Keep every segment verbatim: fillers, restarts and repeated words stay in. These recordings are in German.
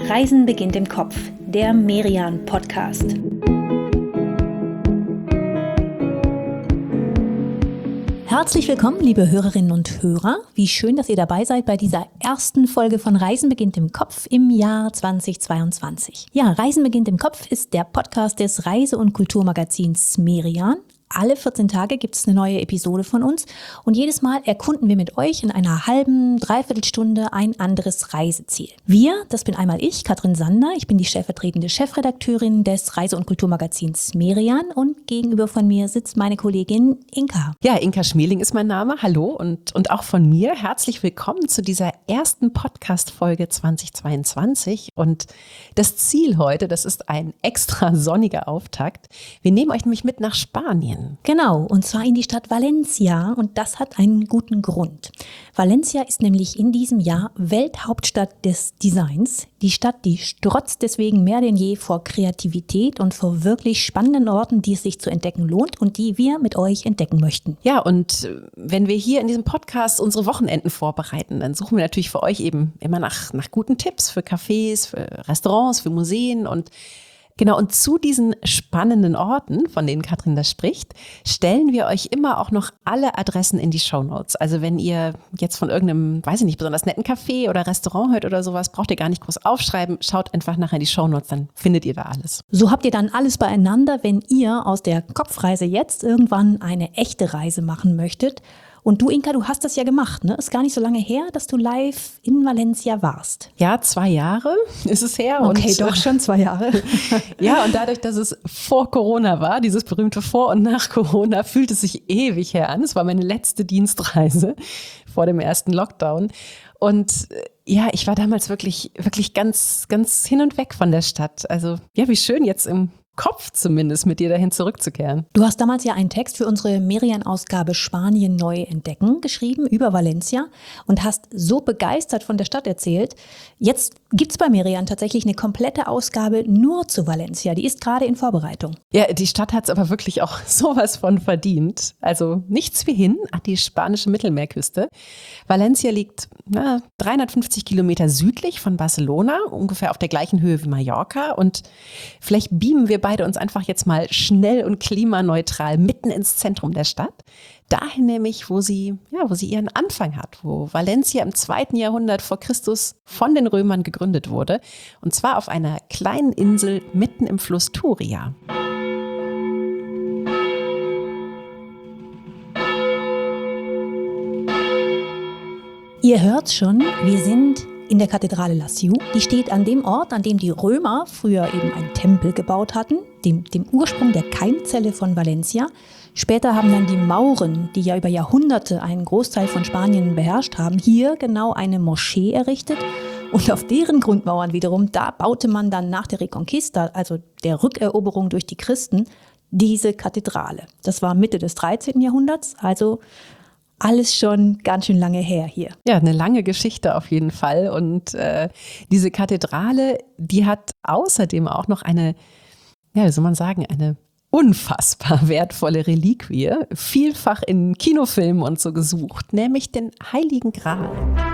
Reisen beginnt im Kopf, der Merian-Podcast. Herzlich willkommen, liebe Hörerinnen und Hörer. Wie schön, dass ihr dabei seid bei dieser ersten Folge von Reisen beginnt im Kopf im Jahr zweitausendzweiundzwanzig. Ja, Reisen beginnt im Kopf ist der Podcast des Reise- und Kulturmagazins Merian. Alle vierzehn Tage gibt es eine neue Episode von uns und jedes Mal erkunden wir mit euch in einer halben, dreiviertel Stunde ein anderes Reiseziel. Wir, das bin einmal ich, Katrin Sander, ich bin die stellvertretende Chefredakteurin des Reise- und Kulturmagazins Merian und gegenüber von mir sitzt meine Kollegin Inka. Ja, Inka Schmeling ist mein Name, hallo und, und auch von mir herzlich willkommen zu dieser ersten Podcast-Folge zweitausendzweiundzwanzig und das Ziel heute, das ist ein extra sonniger Auftakt. Wir nehmen euch nämlich mit nach Spanien. Genau, und zwar in die Stadt Valencia und das hat einen guten Grund. Valencia ist nämlich in diesem Jahr Welthauptstadt des Designs. Die Stadt, die strotzt deswegen mehr denn je vor Kreativität und vor wirklich spannenden Orten, die es sich zu entdecken lohnt und die wir mit euch entdecken möchten. Ja, und wenn wir hier in diesem Podcast unsere Wochenenden vorbereiten, dann suchen wir natürlich für euch eben immer nach, nach guten Tipps für Cafés, für Restaurants, für Museen und Genau, und zu diesen spannenden Orten, von denen Katrin da spricht, stellen wir euch immer auch noch alle Adressen in die Shownotes. Also wenn ihr jetzt von irgendeinem, weiß ich nicht, besonders netten Café oder Restaurant hört oder sowas, braucht ihr gar nicht groß aufschreiben. Schaut einfach nachher in die Shownotes, dann findet ihr da alles. So habt ihr dann alles beieinander, wenn ihr aus der Kopfreise jetzt irgendwann eine echte Reise machen möchtet. Und du, Inka, du hast das ja gemacht, ne? Ist gar nicht so lange her, dass du live in Valencia warst. Ja, zwei Jahre ist es her. Okay, und, doch schon zwei Jahre. Ja, und dadurch, dass es vor Corona war, dieses berühmte Vor- und nach Corona, fühlt es sich ewig her an. Es war meine letzte Dienstreise vor dem ersten Lockdown. Und ja, ich war damals wirklich, wirklich ganz, ganz hin und weg von der Stadt. Also ja, wie schön jetzt im Kopf zumindest mit dir dahin zurückzukehren. Du hast damals ja einen Text für unsere Merian-Ausgabe Spanien neu entdecken geschrieben über Valencia und hast so begeistert von der Stadt erzählt. Jetzt gibt es bei Merian tatsächlich eine komplette Ausgabe nur zu Valencia. Die ist gerade in Vorbereitung. Ja, die Stadt hat es aber wirklich auch sowas von verdient. Also nichts wie hin an die spanische Mittelmeerküste. Valencia liegt na, dreihundertfünfzig Kilometer südlich von Barcelona, ungefähr auf der gleichen Höhe wie Mallorca. Und vielleicht beamen wir beide uns einfach jetzt mal schnell und klimaneutral mitten ins Zentrum der Stadt. Dahin nämlich, wo sie, ja, wo sie ihren Anfang hat, wo Valencia im zweiten Jahrhundert vor Christus von den Römern gegründet wurde. Und zwar auf einer kleinen Insel mitten im Fluss Turia. Ihr hört's schon, wir sind in der Kathedrale La Siu. Die steht an dem Ort, an dem die Römer früher eben einen Tempel gebaut hatten, dem, dem Ursprung der Keimzelle von Valencia. Später haben dann die Mauren, die ja über Jahrhunderte einen Großteil von Spanien beherrscht haben, hier genau eine Moschee errichtet. Und auf deren Grundmauern wiederum, da baute man dann nach der Reconquista, also der Rückeroberung durch die Christen, diese Kathedrale. Das war Mitte des dreizehnten Jahrhunderts, also alles schon ganz schön lange her hier. Ja, eine lange Geschichte auf jeden Fall. Und äh, diese Kathedrale, die hat außerdem auch noch eine, ja, wie soll man sagen, eine unfassbar wertvolle Reliquie, vielfach in Kinofilmen und so gesucht, nämlich den Heiligen Gral.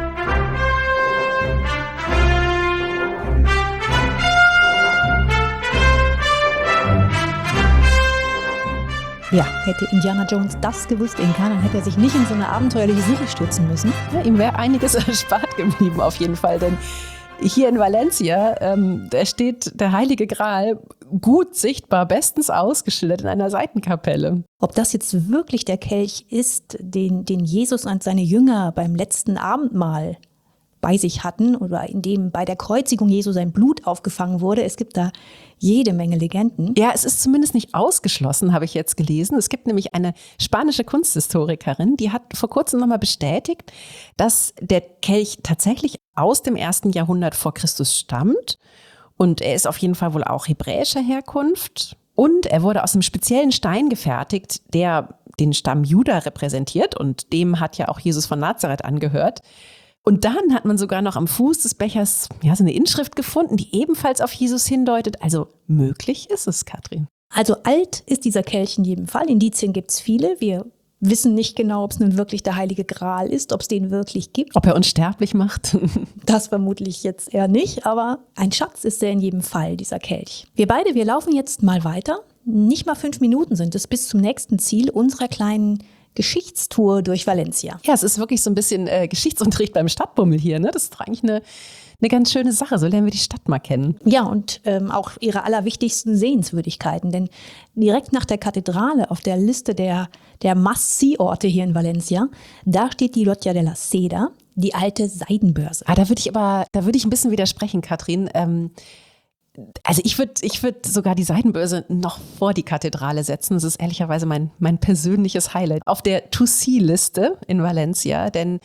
Ja, hätte Indiana Jones das gewusst, Inka, dann hätte er sich nicht in so eine abenteuerliche Suche stürzen müssen. Ja, ihm wäre einiges erspart geblieben auf jeden Fall, denn hier in Valencia, ähm, da steht der Heilige Gral gut sichtbar, bestens ausgeschildert in einer Seitenkapelle. Ob das jetzt wirklich der Kelch ist, den, den Jesus und seine Jünger beim letzten Abendmahl bei sich hatten oder in dem bei der Kreuzigung Jesu sein Blut aufgefangen wurde. Es gibt da jede Menge Legenden. Ja, es ist zumindest nicht ausgeschlossen, habe ich jetzt gelesen. Es gibt nämlich eine spanische Kunsthistorikerin, die hat vor kurzem nochmal bestätigt, dass der Kelch tatsächlich aus dem ersten Jahrhundert vor Christus stammt. Und er ist auf jeden Fall wohl auch hebräischer Herkunft. Und er wurde aus einem speziellen Stein gefertigt, der den Stamm Juda repräsentiert. Und dem hat ja auch Jesus von Nazareth angehört. Und dann hat man sogar noch am Fuß des Bechers ja, so eine Inschrift gefunden, die ebenfalls auf Jesus hindeutet. Also möglich ist es, Katrin. Also alt ist dieser Kelch in jedem Fall. Indizien gibt es viele. Wir wissen nicht genau, ob es nun wirklich der Heilige Gral ist, ob es den wirklich gibt. Ob er unsterblich macht? Das vermutlich jetzt eher nicht, aber ein Schatz ist er in jedem Fall, dieser Kelch. Wir beide, wir laufen jetzt mal weiter. Nicht mal fünf Minuten sind es bis zum nächsten Ziel unserer kleinen Geschichtstour durch Valencia. Ja, es ist wirklich so ein bisschen äh, Geschichtsunterricht beim Stadtbummel hier, ne? Das ist doch eigentlich eine, eine ganz schöne Sache. So lernen wir die Stadt mal kennen. Ja, und ähm, auch ihre allerwichtigsten Sehenswürdigkeiten. Denn direkt nach der Kathedrale auf der Liste der, der Must-See-Orte hier in Valencia, da steht die Llotja de la Seda, die alte Seidenbörse. Ah, da würde ich aber, da würde ich ein bisschen widersprechen, Katrin. Ähm, Also ich würde ich würd sogar die Seidenbörse noch vor die Kathedrale setzen. Das ist ehrlicherweise mein, mein persönliches Highlight auf der To-See-Liste in Valencia. Denn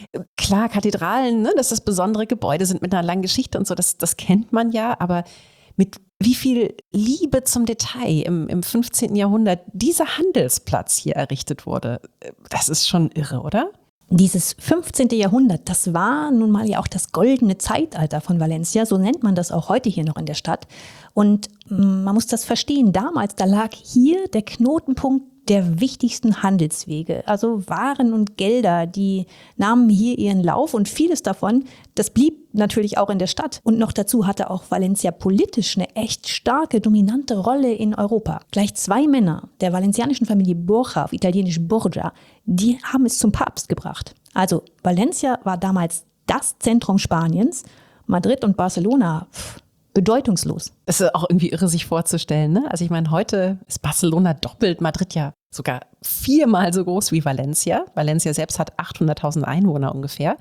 klar, Kathedralen, ne, dass das besondere Gebäude sind mit einer langen Geschichte und so, das, das kennt man ja. Aber mit wie viel Liebe zum Detail im, im fünfzehnten Jahrhundert dieser Handelsplatz hier errichtet wurde, das ist schon irre, oder? Dieses fünfzehnte. Jahrhundert, das war nun mal ja auch das goldene Zeitalter von Valencia, so nennt man das auch heute hier noch in der Stadt. Und man muss das verstehen, damals, da lag hier der Knotenpunkt der wichtigsten Handelswege. Also Waren und Gelder, die nahmen hier ihren Lauf und vieles davon, das blieb natürlich auch in der Stadt. Und noch dazu hatte auch Valencia politisch eine echt starke, dominante Rolle in Europa. Gleich zwei Männer der valencianischen Familie Borja, auf italienisch Borgia, die haben es zum Papst gebracht. Also Valencia war damals das Zentrum Spaniens, Madrid und Barcelona, pff, bedeutungslos. Es ist auch irgendwie irre, sich vorzustellen, ne? Also ich meine, heute ist Barcelona doppelt, Madrid ja sogar viermal so groß wie Valencia. Valencia selbst hat achthunderttausend Einwohner ungefähr.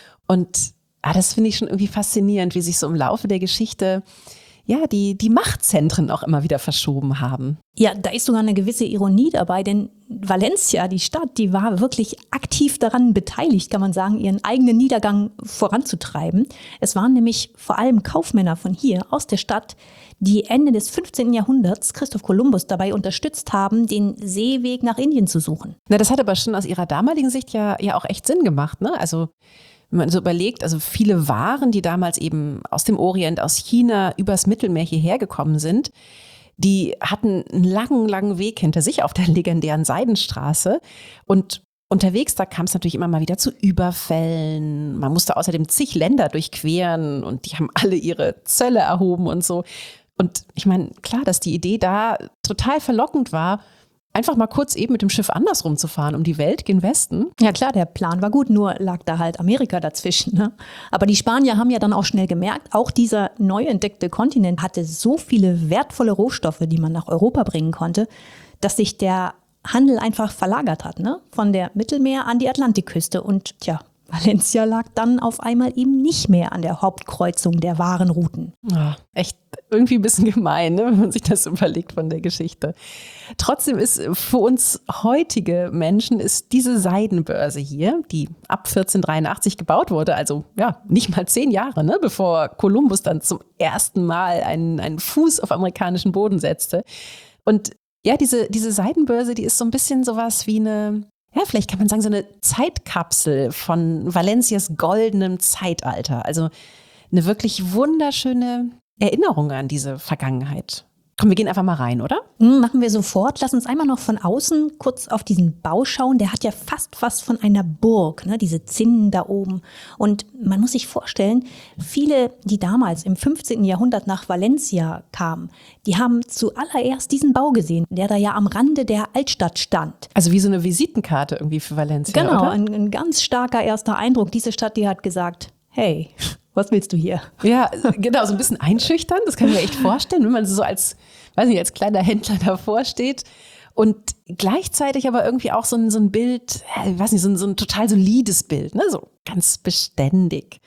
Und ah, das finde ich schon irgendwie faszinierend, wie sich so im Laufe der Geschichte ja, die, die Machtzentren auch immer wieder verschoben haben. Ja, da ist sogar eine gewisse Ironie dabei, denn Valencia, die Stadt, die war wirklich aktiv daran beteiligt, kann man sagen, ihren eigenen Niedergang voranzutreiben. Es waren nämlich vor allem Kaufmänner von hier aus der Stadt, die Ende des fünfzehnten. Jahrhunderts Christoph Kolumbus dabei unterstützt haben, den Seeweg nach Indien zu suchen. Na, das hat aber schon aus ihrer damaligen Sicht ja, ja auch echt Sinn gemacht, ne? Also wenn man so überlegt, also viele Waren, die damals eben aus dem Orient, aus China, übers Mittelmeer hierher gekommen sind, die hatten einen langen, langen Weg hinter sich auf der legendären Seidenstraße. Und unterwegs, da kam es natürlich immer mal wieder zu Überfällen. Man musste außerdem zig Länder durchqueren und die haben alle ihre Zölle erhoben und so. Und ich meine, klar, dass die Idee da total verlockend war, einfach mal kurz eben mit dem Schiff andersrum zu fahren, um die Welt gen Westen. Ja klar, der Plan war gut, nur lag da halt Amerika dazwischen. Ne? Aber die Spanier haben ja dann auch schnell gemerkt, auch dieser neu entdeckte Kontinent hatte so viele wertvolle Rohstoffe, die man nach Europa bringen konnte, dass sich der Handel einfach verlagert hat, ne? Von der Mittelmeer an die Atlantikküste. Und tja, Valencia lag dann auf einmal eben nicht mehr an der Hauptkreuzung der Warenrouten. Ja, echt irgendwie ein bisschen gemein, ne, wenn man sich das überlegt von der Geschichte. Trotzdem ist für uns heutige Menschen ist diese Seidenbörse hier, die ab vierzehnhundertdreiundachtzig gebaut wurde, also ja, nicht mal zehn Jahre, ne, bevor Kolumbus dann zum ersten Mal einen, einen Fuß auf amerikanischen Boden setzte. Und ja, diese, diese Seidenbörse, die ist so ein bisschen sowas wie eine, ja, vielleicht kann man sagen, so eine Zeitkapsel von Valencias goldenem Zeitalter. Also eine wirklich wunderschöne Erinnerung an diese Vergangenheit. Komm, wir gehen einfach mal rein, oder? Mhm, machen wir sofort. Lass uns einmal noch von außen kurz auf diesen Bau schauen. Der hat ja fast was von einer Burg, ne? Diese Zinnen da oben. Und man muss sich vorstellen, viele, die damals im fünfzehnten. Jahrhundert nach Valencia kamen, die haben zuallererst diesen Bau gesehen, der da ja am Rande der Altstadt stand. Also wie so eine Visitenkarte irgendwie für Valencia, genau, oder? Ein, ein ganz starker erster Eindruck. Diese Stadt, die hat gesagt, hey, was willst du hier? Ja, genau, so ein bisschen einschüchtern, das kann ich mir echt vorstellen, wenn man so als, weiß nicht, als kleiner Händler davor steht und gleichzeitig aber irgendwie auch so ein, so ein Bild, ich weiß nicht, so ein, so ein total solides Bild, ne, so ganz beständig.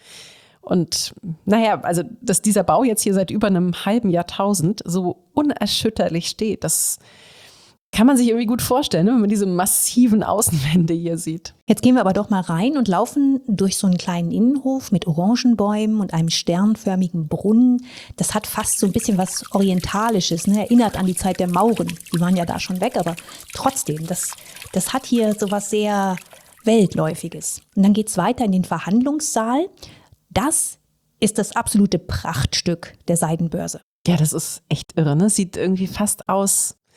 Und naja, also dass dieser Bau jetzt hier seit über einem halben Jahrtausend so unerschütterlich steht, das kann man sich irgendwie gut vorstellen, ne, wenn man diese massiven Außenwände hier sieht. Jetzt gehen wir aber doch mal rein und laufen durch so einen kleinen Innenhof mit Orangenbäumen und einem sternförmigen Brunnen. Das hat fast so ein bisschen was Orientalisches, ne? Erinnert an die Zeit der Mauren. Die waren ja da schon weg, aber trotzdem, das, das hat hier so was sehr Weltläufiges. Und dann geht's weiter in den Verhandlungssaal. Das ist das absolute Prachtstück der Seidenbörse. Ja, das ist echt irre, ne? Sieht irgendwie fast aus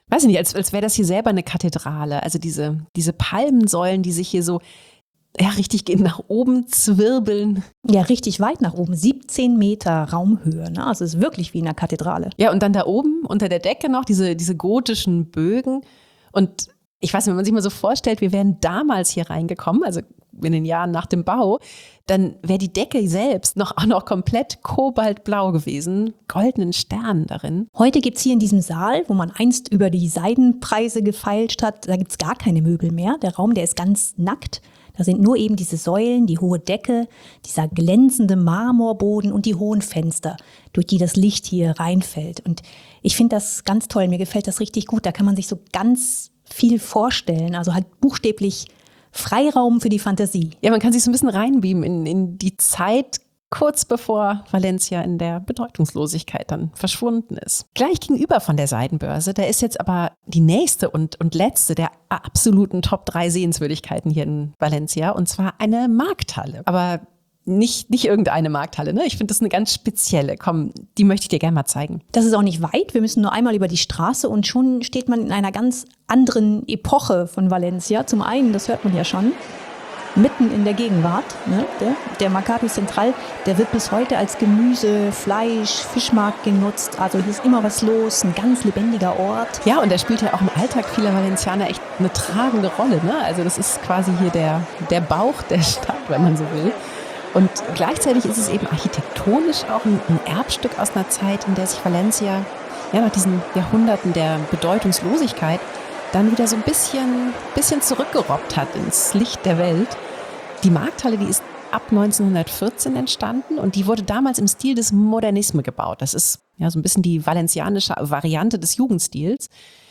weiß ich nicht, als, als wäre das hier selber eine Kathedrale. Also diese, diese Palmensäulen, die sich hier so ja, richtig gehen, nach oben zwirbeln. Ja, richtig weit nach oben, siebzehn Meter Raumhöhe. Ne? Also es ist wirklich wie in einer Kathedrale. Ja, und dann da oben unter der Decke noch diese, diese gotischen Bögen. Und ich weiß nicht, wenn man sich mal so vorstellt, wir wären damals hier reingekommen, also in den Jahren nach dem Bau, dann wäre die Decke selbst noch, auch noch komplett kobaltblau gewesen, goldenen Sternen darin. Heute gibt es hier in diesem Saal, wo man einst über die Seidenpreise gefeilscht hat, da gibt es gar keine Möbel mehr. Der Raum, der ist ganz nackt. Da sind nur eben diese Säulen, die hohe Decke, dieser glänzende Marmorboden und die hohen Fenster, durch die das Licht hier reinfällt. Und ich finde das ganz toll, mir gefällt das richtig gut. Da kann man sich so ganz viel vorstellen, also halt buchstäblich Freiraum für die Fantasie. Ja, man kann sich so ein bisschen reinbeamen in, in die Zeit, kurz bevor Valencia in der Bedeutungslosigkeit dann verschwunden ist. Gleich gegenüber von der Seidenbörse, da ist jetzt aber die nächste und, und letzte der absoluten Top drei Sehenswürdigkeiten hier in Valencia, und zwar eine Markthalle. Aber nicht, nicht irgendeine Markthalle, ne? Ich finde das eine ganz spezielle. Komm, die möchte ich dir gerne mal zeigen. Das ist auch nicht weit. Wir müssen nur einmal über die Straße und schon steht man in einer ganz anderen Epoche von Valencia. Zum einen, das hört man ja schon, mitten in der Gegenwart. Ne? Der, der Mercado Central, der wird bis heute als Gemüse-, Fleisch-, Fischmarkt genutzt. Also hier ist immer was los, ein ganz lebendiger Ort. Ja, und der spielt ja auch im Alltag vieler Valencianer echt eine tragende Rolle. Ne? Also das ist quasi hier der, der Bauch der Stadt, wenn man so will. Und gleichzeitig ist es eben architektonisch auch ein, ein Erbstück aus einer Zeit, in der sich Valencia ja nach diesen Jahrhunderten der Bedeutungslosigkeit dann wieder so ein bisschen, bisschen zurückgerobbt hat ins Licht der Welt. Die Markthalle, die ist ab neunzehnhundertvierzehn entstanden und die wurde damals im Stil des Modernisme gebaut. Das ist ja so ein bisschen die valencianische Variante des Jugendstils.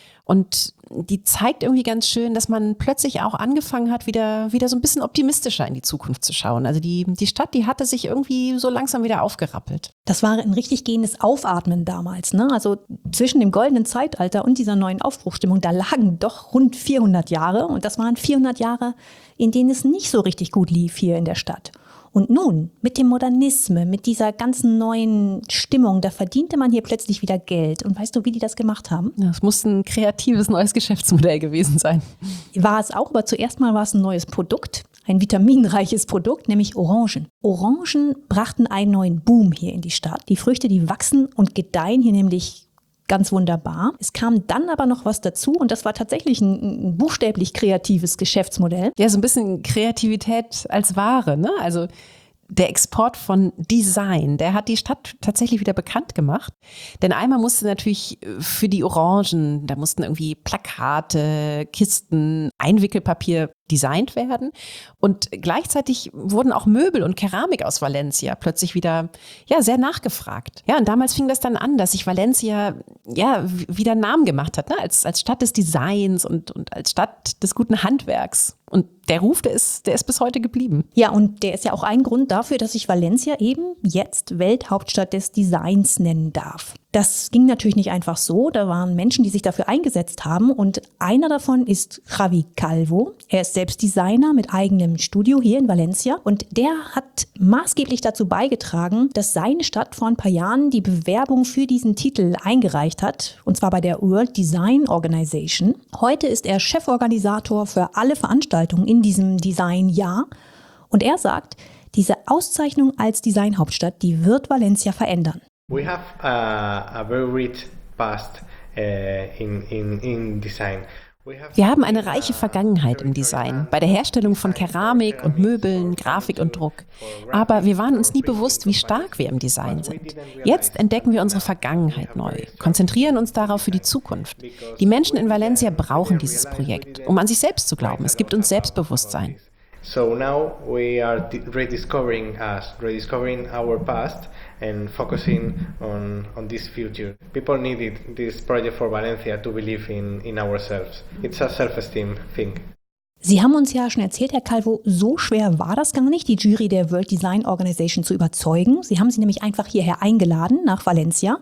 Und die zeigt irgendwie ganz schön, dass man plötzlich auch angefangen hat, wieder, wieder so ein bisschen optimistischer in die Zukunft zu schauen. Also die, die Stadt, die hatte sich irgendwie so langsam wieder aufgerappelt. Das war ein richtig gehendes Aufatmen damals. Ne? Also zwischen dem goldenen Zeitalter und dieser neuen Aufbruchstimmung, da lagen doch rund vierhundert Jahre. Und das waren vierhundert Jahre, in denen es nicht so richtig gut lief hier in der Stadt. Und nun, mit dem Modernisme, mit dieser ganzen neuen Stimmung, da verdiente man hier plötzlich wieder Geld. Und weißt du, wie die das gemacht haben? Das muss ein kreatives neues Geschäftsmodell gewesen sein. War es auch, aber zuerst mal war es ein neues Produkt, ein vitaminreiches Produkt, nämlich Orangen. Orangen brachten einen neuen Boom hier in die Stadt. Die Früchte, die wachsen und gedeihen hier nämlich ganz wunderbar. Es kam dann aber noch was dazu und das war tatsächlich ein, ein buchstäblich kreatives Geschäftsmodell. Ja, so ein bisschen Kreativität als Ware, ne? Also der Export von Design, der hat die Stadt tatsächlich wieder bekannt gemacht. Denn einmal musste natürlich für die Orangen, da mussten irgendwie Plakate, Kisten, Einwickelpapier designt werden. Und gleichzeitig wurden auch Möbel und Keramik aus Valencia plötzlich wieder ja, sehr nachgefragt. Ja, und damals fing das dann an, dass sich Valencia ja, wieder einen Namen gemacht hat, ne? als, als Stadt des Designs und, und als Stadt des guten Handwerks. Und der Ruf, der ist, der ist bis heute geblieben. Ja, und der ist ja auch ein Grund dafür, dass sich Valencia eben jetzt Welthauptstadt des Designs nennen darf. Das ging natürlich nicht einfach so. Da waren Menschen, die sich dafür eingesetzt haben. Und einer davon ist Javi Calvo. Er ist selbst Designer mit eigenem Studio hier in Valencia. Und der hat maßgeblich dazu beigetragen, dass seine Stadt vor ein paar Jahren die Bewerbung für diesen Titel eingereicht hat. Und zwar bei der World Design Organization. Heute ist er Cheforganisator für alle Veranstaltungen in diesem Designjahr. Und er sagt, diese Auszeichnung als Designhauptstadt, die wird Valencia verändern. We have a, a very rich past uh, in, in, in design. Wir haben eine reiche Vergangenheit im Design, bei der Herstellung von Keramik und Möbeln, Grafik und Druck. Aber wir waren uns nie bewusst, wie stark wir im Design sind. Jetzt entdecken wir unsere Vergangenheit neu, konzentrieren uns darauf für die Zukunft. Die Menschen in Valencia brauchen dieses Projekt, um an sich selbst zu glauben. Es gibt uns Selbstbewusstsein. So now we are rediscovering us, rediscovering our past and focusing on, on this future. People needed this project for Valencia to believe in, in ourselves. It's a self-esteem thing. Sie haben uns ja schon erzählt, Herr Calvo, so schwer war das gar nicht, die Jury der World Design Organization zu überzeugen. Sie haben sie nämlich einfach hierher eingeladen, nach Valencia.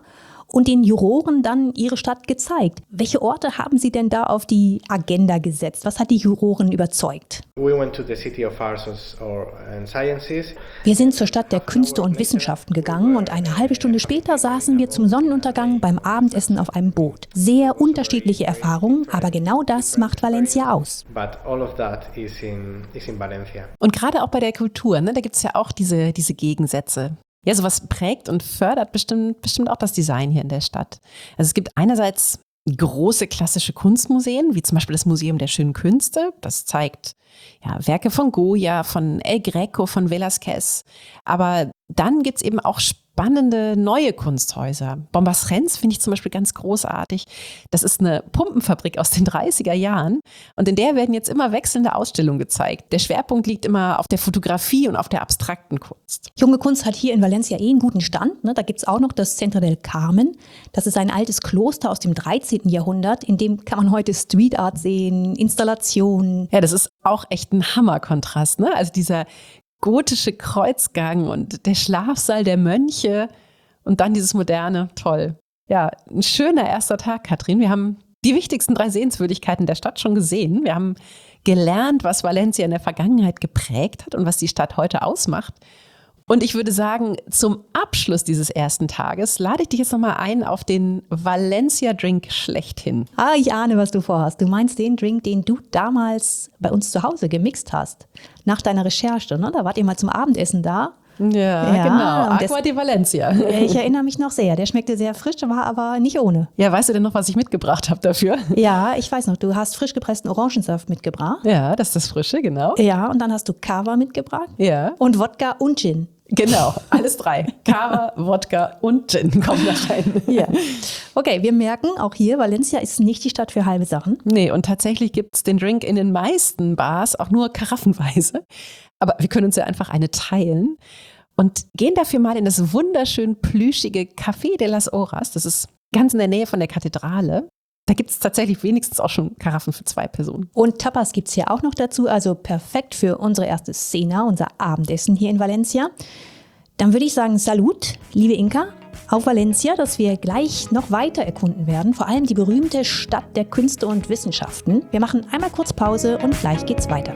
und den Juroren dann ihre Stadt gezeigt. Welche Orte haben Sie denn da auf die Agenda gesetzt? Was hat die Juroren überzeugt? We went to the City of Arts or, and Sciences. Wir sind zur Stadt der Künste und Wissenschaften gegangen und eine halbe Stunde später saßen wir zum Sonnenuntergang beim Abendessen auf einem Boot. Sehr unterschiedliche Erfahrungen, aber genau das macht Valencia aus. But all of that is in, is in Valencia. Und gerade auch bei der Kultur, ne, da gibt es ja auch diese, diese Gegensätze. Ja, sowas prägt und fördert bestimmt, bestimmt auch das Design hier in der Stadt. Also es gibt einerseits große klassische Kunstmuseen, wie zum Beispiel das Museum der Schönen Künste. Das zeigt ja, Werke von Goya, von El Greco, von Velázquez. Aber dann gibt es eben auch spannende neue Kunsthäuser. Bombas-Renz finde ich zum Beispiel ganz großartig. Das ist eine Pumpenfabrik aus den dreißiger Jahren und in der werden jetzt immer wechselnde Ausstellungen gezeigt. Der Schwerpunkt liegt immer auf der Fotografie und auf der abstrakten Kunst. Junge Kunst hat hier in Valencia eh einen guten Stand. Ne? Da gibt es auch noch das Centro del Carmen. Das ist ein altes Kloster aus dem dreizehnten Jahrhundert. In dem kann man heute Street Art sehen, Installationen. Ja, das ist auch echt ein Hammerkontrast, ne? Also dieser gotische Kreuzgang und der Schlafsaal der Mönche und dann dieses moderne, toll. Ja, ein schöner erster Tag, Katrin. Wir haben die wichtigsten drei Sehenswürdigkeiten der Stadt schon gesehen. Wir haben gelernt, was Valencia in der Vergangenheit geprägt hat und was die Stadt heute ausmacht. Und ich würde sagen, zum Abschluss dieses ersten Tages lade ich dich jetzt nochmal ein auf den Valencia-Drink schlechthin. Ah, ich ahne, was du vorhast. Du meinst den Drink, den du damals bei uns zu Hause gemixt hast. Nach deiner Recherche, ne? Da wart ihr mal zum Abendessen da. Ja, Ja, genau. und das- Aqua de Valencia. Ich erinnere mich noch sehr. Der schmeckte sehr frisch, war aber nicht ohne. Ja, weißt du denn noch, was ich mitgebracht habe dafür? Ja, ich weiß noch, du hast frisch gepressten Orangensaft mitgebracht. Ja, das ist das Frische, genau. Ja, und dann hast du Kava mitgebracht. Ja, Und Wodka und Gin. genau. Alles drei. Kava, Wodka und Gin kommen da rein. Ja. Okay, wir merken, auch hier, Valencia ist nicht die Stadt für halbe Sachen. Nee, und tatsächlich gibt es den Drink in den meisten Bars auch nur karaffenweise. Aber wir können uns ja einfach eine teilen und gehen dafür mal in das wunderschön plüschige Café de las Horas. Das ist ganz in der Nähe von der Kathedrale. Da gibt es tatsächlich wenigstens auch schon Karaffen für zwei Personen. Und Tapas gibt es hier auch noch dazu, also perfekt für unsere erste Cena, unser Abendessen hier in Valencia. Dann würde ich sagen, Salut, liebe Inka, auf Valencia, dass wir gleich noch weiter erkunden werden, vor allem die berühmte Stadt der Künste und Wissenschaften. Wir machen einmal kurz Pause und gleich geht's weiter.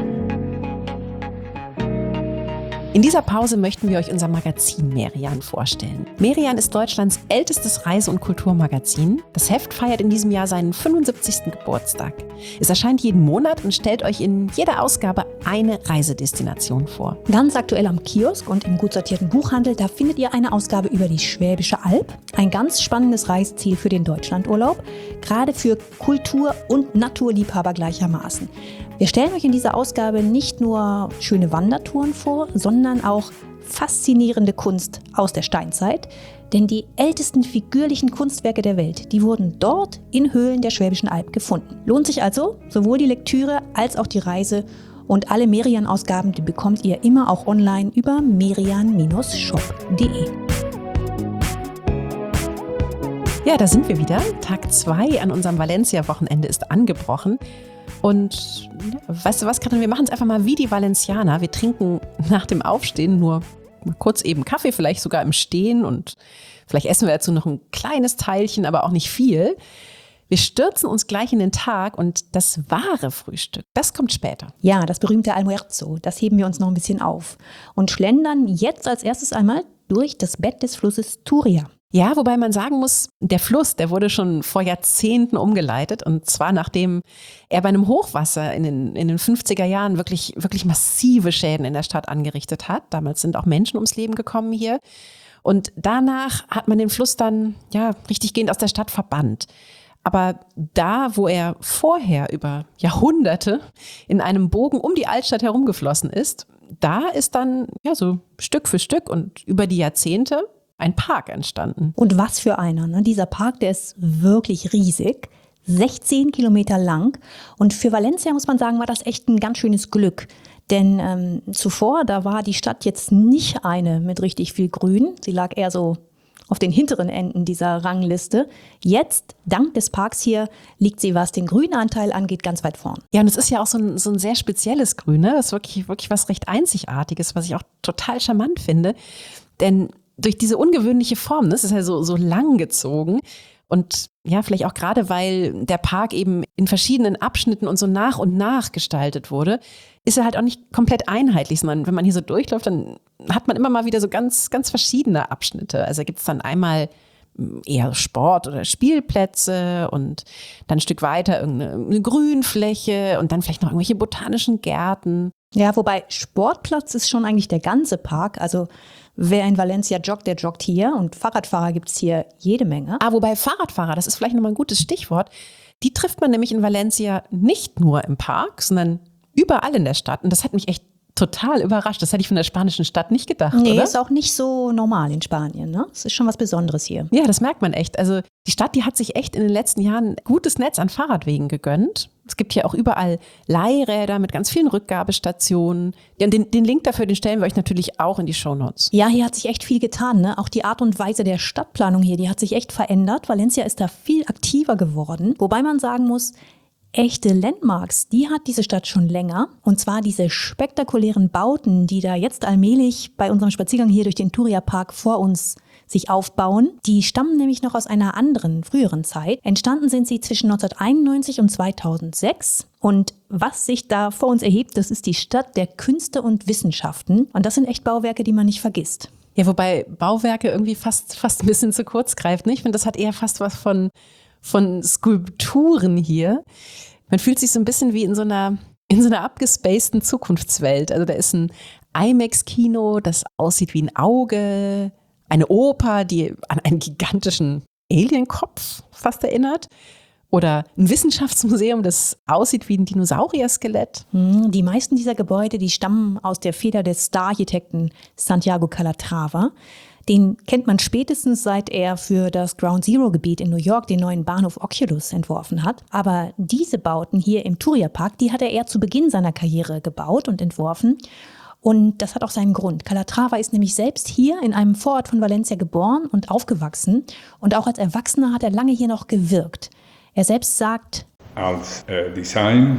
In dieser Pause möchten wir euch unser Magazin Merian vorstellen. Merian ist Deutschlands ältestes Reise- und Kulturmagazin. Das Heft feiert in diesem Jahr seinen fünfundsiebzigsten Geburtstag. Es erscheint jeden Monat und stellt euch in jeder Ausgabe eine Reisedestination vor. Ganz aktuell am Kiosk und im gut sortierten Buchhandel, da findet ihr eine Ausgabe über die Schwäbische Alb. Ein ganz spannendes Reiseziel für den Deutschlandurlaub, gerade für Kultur- und Naturliebhaber gleichermaßen. Wir stellen euch in dieser Ausgabe nicht nur schöne Wandertouren vor, sondern auch faszinierende Kunst aus der Steinzeit. Denn die ältesten figürlichen Kunstwerke der Welt, die wurden dort in Höhlen der Schwäbischen Alb gefunden. Lohnt sich also sowohl die Lektüre als auch die Reise. Und alle Merian-Ausgaben, die bekommt ihr immer auch online über merian Bindestrich shop punkt de. Ja, da sind wir wieder. Tag zwei an unserem Valencia-Wochenende ist angebrochen. Und ja, weißt du was, Katrin, wir machen es einfach mal wie die Valencianer. Wir trinken nach dem Aufstehen nur mal kurz eben Kaffee, vielleicht sogar im Stehen und vielleicht essen wir dazu noch ein kleines Teilchen, aber auch nicht viel. Wir stürzen uns gleich in den Tag und das wahre Frühstück, das kommt später. Ja, das berühmte Almuerzo, das heben wir uns noch ein bisschen auf und schlendern jetzt als erstes einmal durch das Bett des Flusses Turia. Ja, wobei man sagen muss, der Fluss, der wurde schon vor Jahrzehnten umgeleitet und zwar nachdem er bei einem Hochwasser in den, in den fünfziger Jahren wirklich, wirklich massive Schäden in der Stadt angerichtet hat. Damals sind auch Menschen ums Leben gekommen hier und danach hat man den Fluss dann ja richtiggehend aus der Stadt verbannt. Aber da, wo er vorher über Jahrhunderte in einem Bogen um die Altstadt herumgeflossen ist, da ist dann ja so Stück für Stück und über die Jahrzehnte ein Park entstanden. Und was für einer, ne? Dieser Park, der ist wirklich riesig, sechzehn Kilometer lang. Und für Valencia, muss man sagen, war das echt ein ganz schönes Glück. Denn ähm, zuvor, da war die Stadt jetzt nicht eine mit richtig viel Grün. Sie lag eher so auf den hinteren Enden dieser Rangliste. Jetzt, dank des Parks hier, liegt sie, was den Grünanteil angeht, ganz weit vorn. Ja, und es ist ja auch so ein, so ein sehr spezielles Grün, ne? Das ist wirklich, wirklich was recht Einzigartiges, was ich auch total charmant finde. Denn durch diese ungewöhnliche Form, das ist ja so, so lang gezogen. Und ja, vielleicht auch gerade, weil der Park eben in verschiedenen Abschnitten und so nach und nach gestaltet wurde, ist er halt auch nicht komplett einheitlich, sondern wenn man hier so durchläuft, dann hat man immer mal wieder so ganz, ganz verschiedene Abschnitte. Also gibt es dann einmal eher Sport- oder Spielplätze und dann ein Stück weiter irgendeine Grünfläche und dann vielleicht noch irgendwelche botanischen Gärten. Ja, wobei Sportplatz ist schon eigentlich der ganze Park. Also wer in Valencia joggt, der joggt hier und Fahrradfahrer gibt es hier jede Menge. Ah, wobei Fahrradfahrer, das ist vielleicht nochmal ein gutes Stichwort, die trifft man nämlich in Valencia nicht nur im Park, sondern überall in der Stadt. Und das hat mich echt total überrascht. Das hätte ich von der spanischen Stadt nicht gedacht, nee, oder? Ist auch nicht so normal in Spanien, ne? Es ist schon was Besonderes hier. Ja, das merkt man echt. Also die Stadt, die hat sich echt in den letzten Jahren ein gutes Netz an Fahrradwegen gegönnt. Es gibt hier auch überall Leihräder mit ganz vielen Rückgabestationen. Ja, den, den Link dafür, den stellen wir euch natürlich auch in die Shownotes. Ja, hier hat sich echt viel getan, ne? Auch die Art und Weise der Stadtplanung hier, die hat sich echt verändert. Valencia ist da viel aktiver geworden. Wobei man sagen muss, echte Landmarks, die hat diese Stadt schon länger. Und zwar diese spektakulären Bauten, die da jetzt allmählich bei unserem Spaziergang hier durch den Turia-Park vor uns sich aufbauen. Die stammen nämlich noch aus einer anderen, früheren Zeit. Entstanden sind sie zwischen neunzehnhunderteinundneunzig und zweitausendsechs. Und was sich da vor uns erhebt, das ist die Stadt der Künste und Wissenschaften. Und das sind echt Bauwerke, die man nicht vergisst. Ja, wobei Bauwerke irgendwie fast, fast ein bisschen zu kurz greifen. Ich finde, das hat eher fast was von, von Skulpturen hier. Man fühlt sich so ein bisschen wie in so einer, in so einer abgespaceden Zukunftswelt. Also da ist ein IMAX-Kino, das aussieht wie ein Auge, eine Oper, die an einen gigantischen Alienkopf fast erinnert. Oder ein Wissenschaftsmuseum, das aussieht wie ein Dinosaurier-Skelett. Die meisten dieser Gebäude, die stammen aus der Feder des Star-Architekten Santiago Calatrava. Den kennt man spätestens, seit er für das Ground-Zero-Gebiet in New York den neuen Bahnhof Oculus entworfen hat. Aber diese Bauten hier im Turia-Park, die hat er eher zu Beginn seiner Karriere gebaut und entworfen. Und das hat auch seinen Grund. Calatrava ist nämlich selbst hier in einem Vorort von Valencia geboren und aufgewachsen. Und auch als Erwachsener hat er lange hier noch gewirkt. Er selbst sagt, als äh, Design,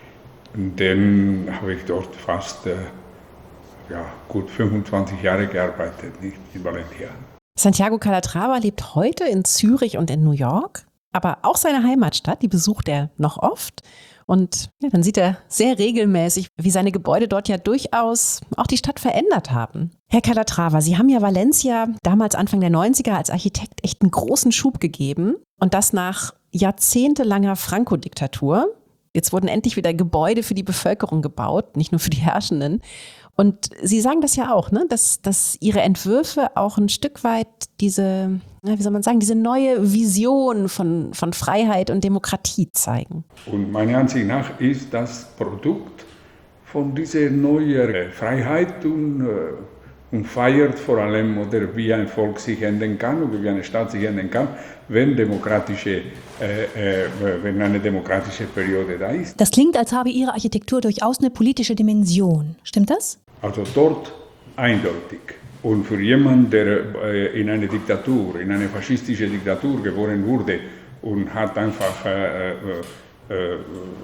dann habe ich dort fast äh, ja, gut fünfundzwanzig Jahre gearbeitet, nicht in Valencia. Santiago Calatrava lebt heute in Zürich und in New York, aber auch seine Heimatstadt, die besucht er noch oft. Und ja, dann sieht er sehr regelmäßig, wie seine Gebäude dort ja durchaus auch die Stadt verändert haben. Herr Calatrava, Sie haben ja Valencia damals Anfang der neunziger als Architekt echt einen großen Schub gegeben. Und das nach jahrzehntelanger Franco-Diktatur. Jetzt wurden endlich wieder Gebäude für die Bevölkerung gebaut, nicht nur für die Herrschenden. Und Sie sagen das ja auch, ne? dass, dass Ihre Entwürfe auch ein Stück weit diese, na, wie soll man sagen, diese neue Vision von, von Freiheit und Demokratie zeigen. Und meiner Ansicht nach ist das Produkt von dieser neuen Freiheit und, und feiert vor allem, oder wie ein Volk sich ändern kann oder wie eine Stadt sich ändern kann, wenn, demokratische, äh, äh, wenn eine demokratische Periode da ist. Das klingt, als habe Ihre Architektur durchaus eine politische Dimension. Stimmt das? Also dort eindeutig. Und für jemanden, der äh, in eine Diktatur, in eine faschistische Diktatur geboren wurde und hat einfach äh, äh, äh,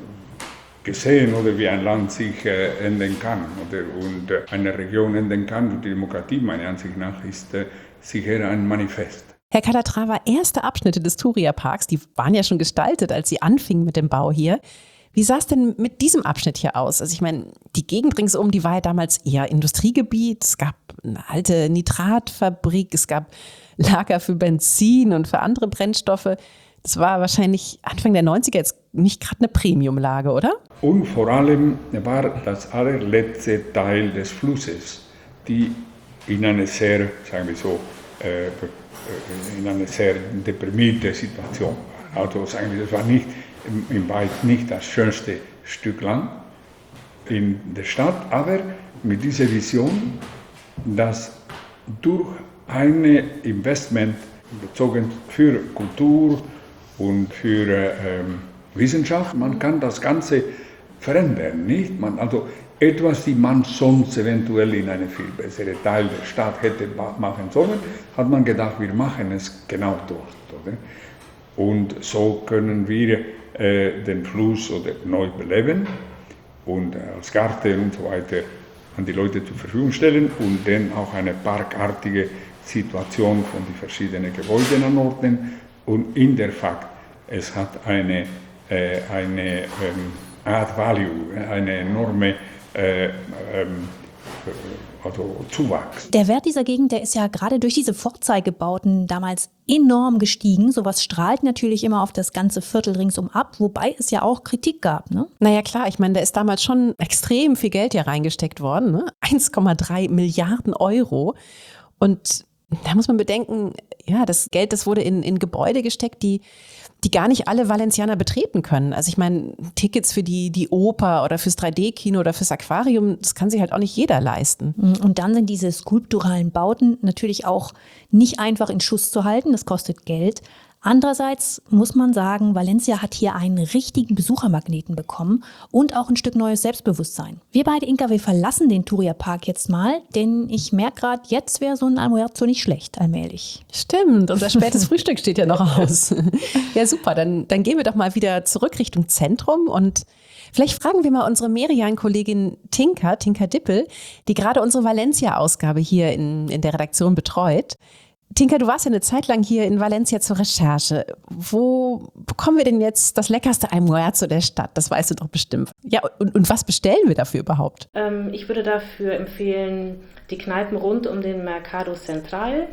gesehen, oder wie ein Land sich äh, ändern kann oder, und äh, eine Region ändern kann, und die Demokratie meiner Ansicht nach ist äh, sicher ein Manifest. Herr Calatrava, erste Abschnitte des Turia-Parks, die waren ja schon gestaltet, als Sie anfingen mit dem Bau hier. Wie sah es denn mit diesem Abschnitt hier aus? Also ich meine, die Gegend ringsum, die war ja damals eher Industriegebiet. Es gab eine alte Nitratfabrik, es gab Lager für Benzin und für andere Brennstoffe. Das war wahrscheinlich Anfang der neunziger jetzt nicht gerade eine Premiumlage, oder? Und vor allem war das allerletzte Teil des Flusses, die in eine sehr, sagen wir so, äh, in eine sehr deprimierte Situation war. Also sagen wir, das war nicht im Weit nicht das schönste Stück Land in der Stadt, aber mit dieser Vision, dass durch ein Investment bezogen für Kultur und für ähm, Wissenschaft, man kann das Ganze verändern, nicht? Man, also etwas, die man sonst eventuell in einem viel besseren Teil der Stadt hätte machen sollen, hat man gedacht, wir machen es genau dort. Oder? Und so können wir äh, den Fluss oder neu beleben und äh, als Garten und so weiter an die Leute zur Verfügung stellen und dann auch eine parkartige Situation von den verschiedenen Gebäuden anordnen und in der Fakt, es hat eine, äh, eine ähm, Add Value, eine enorme äh, ähm, also Zuwachs. Der Wert dieser Gegend, der ist ja gerade durch diese Vorzeigebauten damals enorm gestiegen. Sowas strahlt natürlich immer auf das ganze Viertel ringsum ab, wobei es ja auch Kritik gab, ne? Naja klar, ich meine, da ist damals schon extrem viel Geld hier reingesteckt worden, ne? eins Komma drei Milliarden Euro. Und da muss man bedenken, ja, das Geld, das wurde in, in Gebäude gesteckt, die die gar nicht alle Valencianer betreten können. Also ich meine, Tickets für die, die Oper oder fürs drei D Kino oder fürs Aquarium, das kann sich halt auch nicht jeder leisten. Und dann sind diese skulpturalen Bauten natürlich auch nicht einfach in Schuss zu halten, das kostet Geld. Andererseits muss man sagen, Valencia hat hier einen richtigen Besuchermagneten bekommen und auch ein Stück neues Selbstbewusstsein. Wir beide, Inka, wir verlassen den Turia Park jetzt mal, denn ich merke gerade, jetzt wäre so ein Almuerzo nicht schlecht, allmählich. Stimmt, unser spätes Frühstück steht ja noch aus. Ja, super, dann, dann gehen wir doch mal wieder zurück Richtung Zentrum und vielleicht fragen wir mal unsere Merian-Kollegin Tinka, Tinka Dippel, die gerade unsere Valencia-Ausgabe hier in, in der Redaktion betreut. Tinka, du warst ja eine Zeit lang hier in Valencia zur Recherche. Wo bekommen wir denn jetzt das leckerste Almuerzo der Stadt? Das weißt du doch bestimmt. Ja, und, und was bestellen wir dafür überhaupt? Ähm, ich würde dafür empfehlen, die Kneipen rund um den Mercado Central.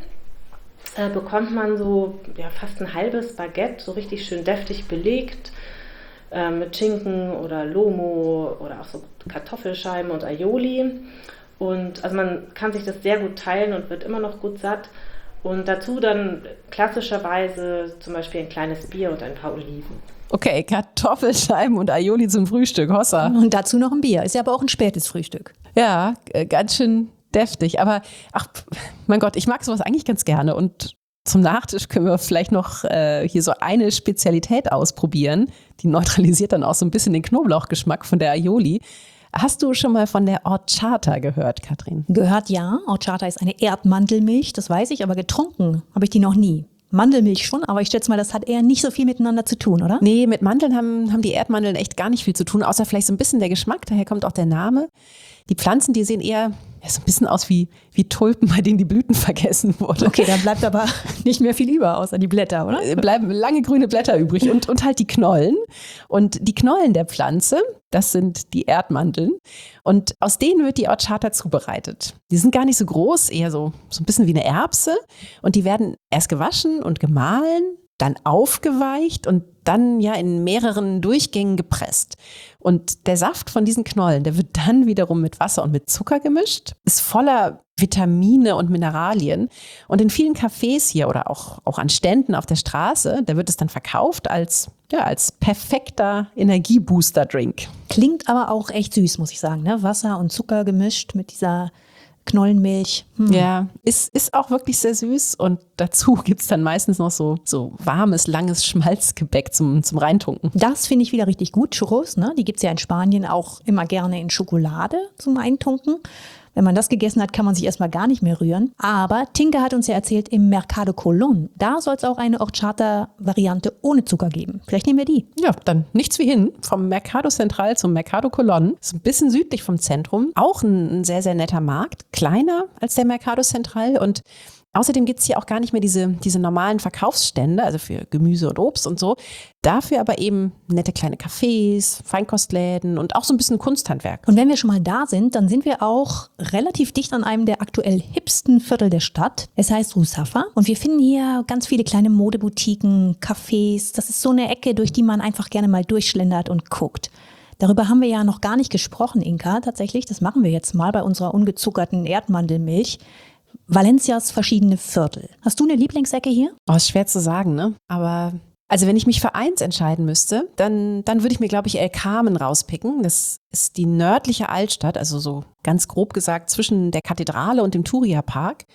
Da bekommt man so ja, fast ein halbes Baguette, so richtig schön deftig belegt, äh, mit Schinken oder Lomo oder auch so Kartoffelscheiben und Aioli. Und also man kann sich das sehr gut teilen und wird immer noch gut satt. Und dazu dann klassischerweise zum Beispiel ein kleines Bier und ein paar Oliven. Okay, Kartoffelscheiben und Aioli zum Frühstück, Hossa. Und dazu noch ein Bier. Ist ja aber auch ein spätes Frühstück. Ja, ganz schön deftig. Aber ach, mein Gott, ich mag sowas eigentlich ganz gerne. Und zum Nachtisch können wir vielleicht noch äh, hier so eine Spezialität ausprobieren. Die neutralisiert dann auch so ein bisschen den Knoblauchgeschmack von der Aioli. Hast du schon mal von der Horchata gehört, Katrin? Gehört ja. Horchata ist eine Erdmandelmilch, das weiß ich, aber getrunken habe ich die noch nie. Mandelmilch schon, aber ich schätze mal, das hat eher nicht so viel miteinander zu tun, oder? Nee, mit Mandeln haben, haben die Erdmandeln echt gar nicht viel zu tun, außer vielleicht so ein bisschen der Geschmack, daher kommt auch der Name. Die Pflanzen, die sehen eher ja, so ein bisschen aus wie, wie Tulpen, bei denen die Blüten vergessen wurden. Okay, dann bleibt aber nicht mehr viel über, außer die Blätter, oder? Bleiben lange grüne Blätter übrig und, und halt die Knollen. Und die Knollen der Pflanze, das sind die Erdmandeln. Und aus denen wird die Horchata zubereitet. Die sind gar nicht so groß, eher so, so ein bisschen wie eine Erbse. Und die werden erst gewaschen und gemahlen, dann aufgeweicht und dann ja in mehreren Durchgängen gepresst. Und der Saft von diesen Knollen, der wird dann wiederum mit Wasser und mit Zucker gemischt, ist voller Vitamine und Mineralien. Und in vielen Cafés hier oder auch, auch an Ständen auf der Straße, da wird es dann verkauft als, ja, als perfekter Energiebooster-Drink. Klingt aber auch echt süß, muss ich sagen, ne? Wasser und Zucker gemischt mit dieser Knollenmilch. Hm. Ja, ist, ist auch wirklich sehr süß und dazu gibt es dann meistens noch so, so warmes, langes Schmalzgebäck zum, zum Reintunken. Das finde ich wieder richtig gut. Churros, ne? Die gibt es ja in Spanien auch immer gerne in Schokolade zum Eintunken. Wenn man das gegessen hat, kann man sich erstmal gar nicht mehr rühren. Aber Tinka hat uns ja erzählt, im Mercado Colón, da soll es auch eine Horchata-Variante ohne Zucker geben. Vielleicht nehmen wir die. Ja, dann nichts wie hin. Vom Mercado Central zum Mercado Colón. Ist ein bisschen südlich vom Zentrum. Auch ein, ein sehr, sehr netter Markt. Kleiner als der Mercado Central und außerdem gibt es hier auch gar nicht mehr diese, diese normalen Verkaufsstände, also für Gemüse und Obst und so. Dafür aber eben nette kleine Cafés, Feinkostläden und auch so ein bisschen Kunsthandwerk. Und wenn wir schon mal da sind, dann sind wir auch relativ dicht an einem der aktuell hipsten Viertel der Stadt. Es heißt Ruzafa und wir finden hier ganz viele kleine Modeboutiquen, Cafés. Das ist so eine Ecke, durch die man einfach gerne mal durchschlendert und guckt. Darüber haben wir ja noch gar nicht gesprochen, Inka, tatsächlich. Das machen wir jetzt mal bei unserer ungezuckerten Erdmandelmilch. Valencias verschiedene Viertel. Hast du eine Lieblingsecke hier? Oh, ist schwer zu sagen, ne? Aber also wenn ich mich für eins entscheiden müsste, dann, dann würde ich mir, glaube ich, El Carmen rauspicken. Das ist die nördliche Altstadt, also so ganz grob gesagt zwischen der Kathedrale und dem Turia Park.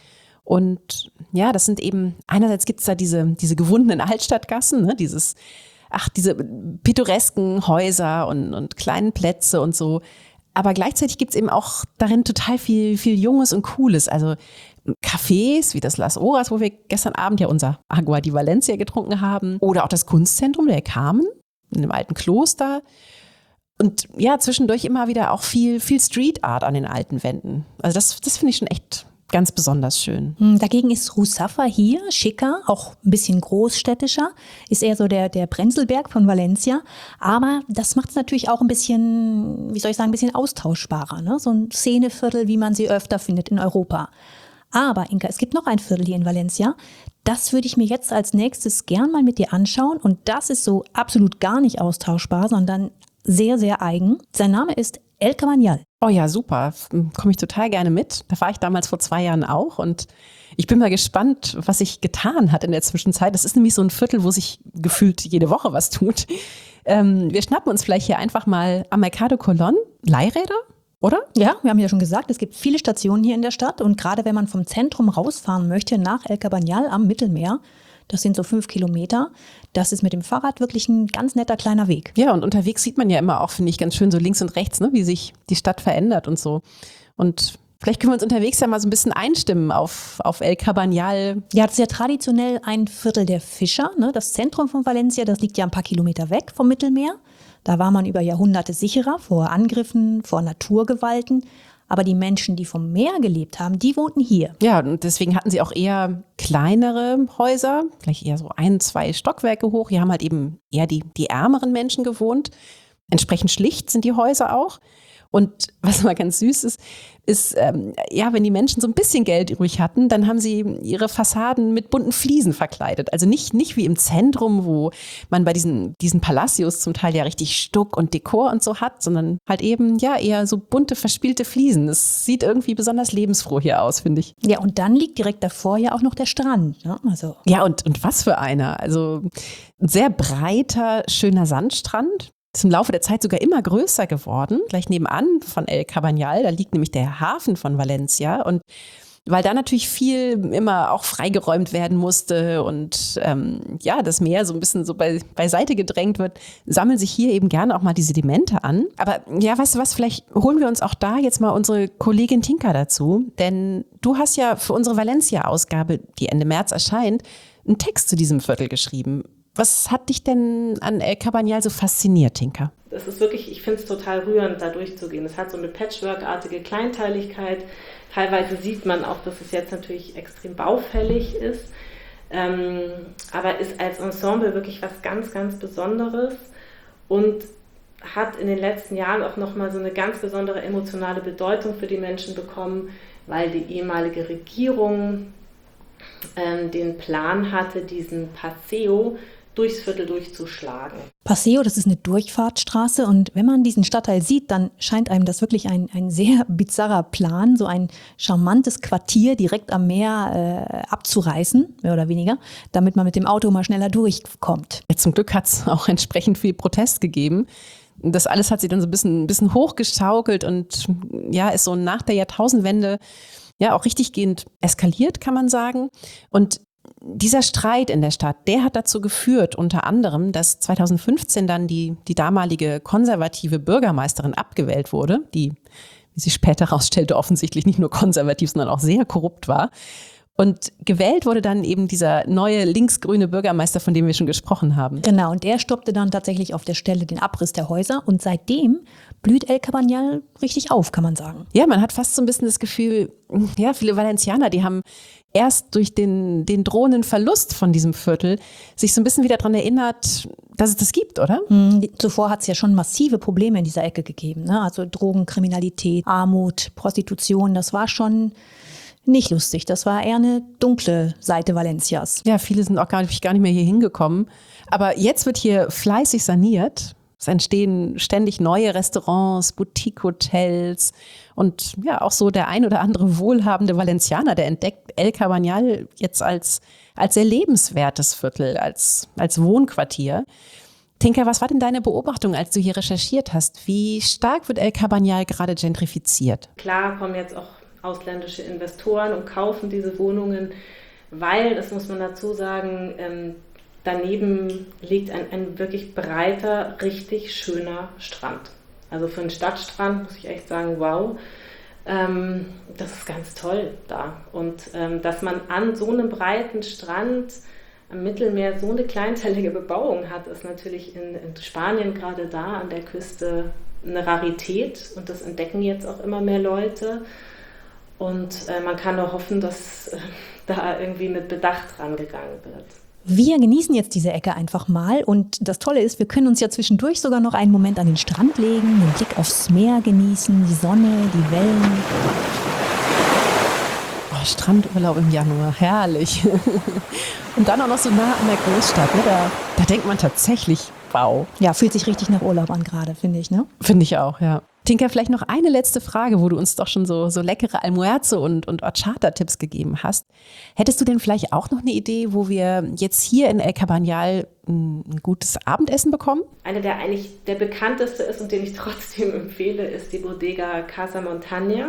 Und ja, das sind eben, einerseits gibt es da diese, diese gewundenen Altstadtgassen, ne? Dieses, ach, diese pittoresken Häuser und, und kleinen Plätze und so. Aber gleichzeitig gibt es eben auch darin total viel, viel Junges und Cooles. Also Cafés wie das Las Horas, wo wir gestern Abend ja unser Agua di Valencia getrunken haben. Oder auch das Kunstzentrum der Carmen in dem alten Kloster. Und ja, zwischendurch immer wieder auch viel, viel Street Art an den alten Wänden. Also das, das finde ich schon echt ganz besonders schön. Dagegen ist Ruzafa hier schicker, auch ein bisschen großstädtischer, ist eher so der, der Prenzlberg von Valencia. Aber das macht es natürlich auch ein bisschen, wie soll ich sagen, ein bisschen austauschbarer. Ne? So ein Szeneviertel, wie man sie öfter findet in Europa. Aber Inka, es gibt noch ein Viertel hier in Valencia. Das würde ich mir jetzt als nächstes gern mal mit dir anschauen. Und das ist so absolut gar nicht austauschbar, sondern sehr, sehr eigen. Sein Name ist El Cabanyal. Oh ja, super. Komme ich total gerne mit. Da war ich damals vor zwei Jahren auch und ich bin mal gespannt, was sich getan hat in der Zwischenzeit. Das ist nämlich so ein Viertel, wo sich gefühlt jede Woche was tut. Ähm, wir schnappen uns vielleicht hier einfach mal am Mercado Colón Leihräder, oder? Ja, wir haben ja schon gesagt, es gibt viele Stationen hier in der Stadt und gerade wenn man vom Zentrum rausfahren möchte nach El Cabanyal am Mittelmeer, das sind so fünf Kilometer. Das ist mit dem Fahrrad wirklich ein ganz netter kleiner Weg. Ja, und unterwegs sieht man ja immer auch, finde ich, ganz schön so links und rechts, ne, wie sich die Stadt verändert und so. Und vielleicht können wir uns unterwegs ja mal so ein bisschen einstimmen auf, auf El Cabanyal. Ja, das ist ja traditionell ein Viertel der Fischer. Ne? Das Zentrum von Valencia, das liegt ja ein paar Kilometer weg vom Mittelmeer. Da war man über Jahrhunderte sicherer vor Angriffen, vor Naturgewalten. Aber die Menschen, die vom Meer gelebt haben, die wohnten hier. Ja, und deswegen hatten sie auch eher kleinere Häuser, vielleicht eher so ein, zwei Stockwerke hoch. Hier haben halt eben eher die, die ärmeren Menschen gewohnt. Entsprechend schlicht sind die Häuser auch. Und was mal ganz süß ist, ist, ähm, ja, wenn die Menschen so ein bisschen Geld übrig hatten, dann haben sie ihre Fassaden mit bunten Fliesen verkleidet. Also nicht, nicht wie im Zentrum, wo man bei diesen, diesen Palacios zum Teil ja richtig Stuck und Dekor und so hat, sondern halt eben, ja, eher so bunte, verspielte Fliesen. Es sieht irgendwie besonders lebensfroh hier aus, finde ich. Ja, und dann liegt direkt davor ja auch noch der Strand. Ne? Also. Ja, und, und was für einer. Also ein sehr breiter, schöner Sandstrand. Ist im Laufe der Zeit sogar immer größer geworden. Gleich nebenan von El Cabanyal, da liegt nämlich der Hafen von Valencia. Und weil da natürlich viel immer auch freigeräumt werden musste und ähm, ja, das Meer so ein bisschen so bei, beiseite gedrängt wird, sammeln sich hier eben gerne auch mal die Sedimente an. Aber ja, weißt du was, vielleicht holen wir uns auch da jetzt mal unsere Kollegin Tinka dazu. Denn du hast ja für unsere Valencia-Ausgabe, die Ende März erscheint, einen Text zu diesem Viertel geschrieben. Was hat dich denn an El Cabanyal so fasziniert, Tinka? Es ist wirklich, ich finde es total rührend, da durchzugehen. Es hat so eine Patchwork-artige Kleinteiligkeit. Teilweise sieht man auch, dass es jetzt natürlich extrem baufällig ist. Ähm, aber ist als Ensemble wirklich was ganz, ganz Besonderes und hat in den letzten Jahren auch nochmal so eine ganz besondere emotionale Bedeutung für die Menschen bekommen, weil die ehemalige Regierung ähm, den Plan hatte, diesen Paseo durchs Viertel durchzuschlagen. Paseo, das ist eine Durchfahrtsstraße und wenn man diesen Stadtteil sieht, dann scheint einem das wirklich ein, ein sehr bizarrer Plan, so ein charmantes Quartier direkt am Meer äh, abzureißen, mehr oder weniger, damit man mit dem Auto mal schneller durchkommt. Ja, zum Glück hat es auch entsprechend viel Protest gegeben. Das alles hat sich dann so ein bisschen, ein bisschen hochgeschaukelt und ja, ist so nach der Jahrtausendwende ja auch richtiggehend eskaliert, kann man sagen. Und dieser Streit in der Stadt, der hat dazu geführt, unter anderem, dass zweitausendfünfzehn dann die, die damalige konservative Bürgermeisterin abgewählt wurde, die, wie sich später herausstellte, offensichtlich nicht nur konservativ, sondern auch sehr korrupt war. Und gewählt wurde dann eben dieser neue linksgrüne Bürgermeister, von dem wir schon gesprochen haben. Genau, und der stoppte dann tatsächlich auf der Stelle den Abriss der Häuser und seitdem blüht El Cabanyal richtig auf, kann man sagen. Ja, man hat fast so ein bisschen das Gefühl, ja, viele Valencianer, die haben erst durch den, den drohenden Verlust von diesem Viertel sich so ein bisschen wieder daran erinnert, dass es das gibt, oder? Mhm, zuvor hat es ja schon massive Probleme in dieser Ecke gegeben, ne? Also Drogenkriminalität, Armut, Prostitution, das war schon nicht lustig. Das war eher eine dunkle Seite Valencias. Ja, viele sind auch gar nicht, gar nicht mehr hier hingekommen. Aber jetzt wird hier fleißig saniert. Es entstehen ständig neue Restaurants, Boutique-Hotels und ja, auch so der ein oder andere wohlhabende Valencianer, der entdeckt El Cabanyal jetzt als, als sehr lebenswertes Viertel, als, als Wohnquartier. Tinka, was war denn deine Beobachtung, als du hier recherchiert hast? Wie stark wird El Cabanyal gerade gentrifiziert? Klar kommen jetzt auch ausländische Investoren und kaufen diese Wohnungen, weil, das muss man dazu sagen, ähm, daneben liegt ein, ein wirklich breiter, richtig schöner Strand. Also für einen Stadtstrand muss ich echt sagen, wow, ähm, das ist ganz toll da. Und ähm, dass man an so einem breiten Strand am Mittelmeer so eine kleinteilige Bebauung hat, ist natürlich in, in Spanien gerade da an der Küste eine Rarität und das entdecken jetzt auch immer mehr Leute. Und äh, man kann nur hoffen, dass äh, da irgendwie mit Bedacht rangegangen wird. Wir genießen jetzt diese Ecke einfach mal und das Tolle ist, wir können uns ja zwischendurch sogar noch einen Moment an den Strand legen, den Blick aufs Meer genießen, die Sonne, die Wellen. Oh, Strandurlaub im Januar, herrlich. Und dann auch noch so nah an der Großstadt, ne? da, da denkt man tatsächlich, wow. Ja, fühlt sich richtig nach Urlaub an gerade, finde ich, ne? Finde ich auch, ja. Tinka, vielleicht noch eine letzte Frage, wo du uns doch schon so, so leckere Almuerzo und, und Horchata-Tipps gegeben hast. Hättest du denn vielleicht auch noch eine Idee, wo wir jetzt hier in El Cabanyal ein, ein gutes Abendessen bekommen? Eine, der eigentlich der bekannteste ist und den ich trotzdem empfehle, ist die Bodega Casa Montaña.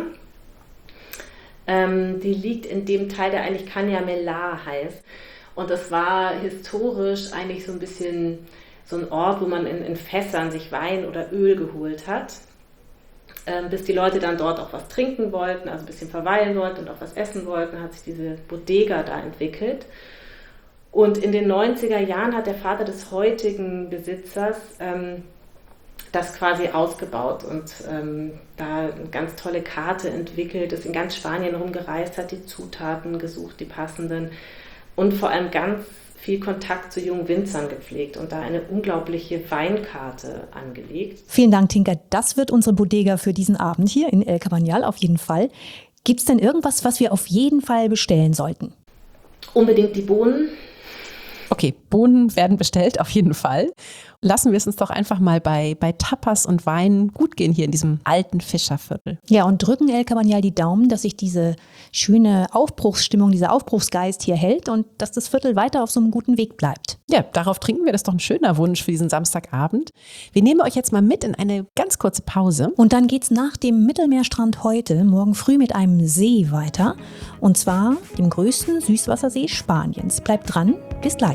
Ähm, die liegt in dem Teil, der eigentlich Canyamelar heißt. Und das war historisch eigentlich so ein bisschen so ein Ort, wo man in, in Fässern sich Wein oder Öl geholt hat. Ähm, bis die Leute dann dort auch was trinken wollten, also ein bisschen verweilen wollten und auch was essen wollten, hat sich diese Bodega da entwickelt. Und in den neunziger Jahren hat der Vater des heutigen Besitzers ähm, das quasi ausgebaut und ähm, da eine ganz tolle Karte entwickelt, ist in ganz Spanien rumgereist, hat die Zutaten gesucht, die passenden und vor allem ganz viel Kontakt zu jungen Winzern gepflegt und da eine unglaubliche Weinkarte angelegt. Vielen Dank, Tinka. Das wird unsere Bodega für diesen Abend hier in El Cabanyal auf jeden Fall. Gibt es denn irgendwas, was wir auf jeden Fall bestellen sollten? Unbedingt die Bohnen. Okay, Bohnen werden bestellt, auf jeden Fall. Lassen wir es uns doch einfach mal bei, bei Tapas und Wein gut gehen hier in diesem alten Fischerviertel. Ja, und drücken El Cabanyal die Daumen, dass sich diese schöne Aufbruchsstimmung, dieser Aufbruchsgeist hier hält und dass das Viertel weiter auf so einem guten Weg bleibt. Ja, darauf trinken wir. Das ist doch ein schöner Wunsch für diesen Samstagabend. Wir nehmen euch jetzt mal mit in eine ganz kurze Pause. Und dann geht's nach dem Mittelmeerstrand heute morgen früh mit einem See weiter. Und zwar dem größten Süßwassersee Spaniens. Bleibt dran, bis gleich.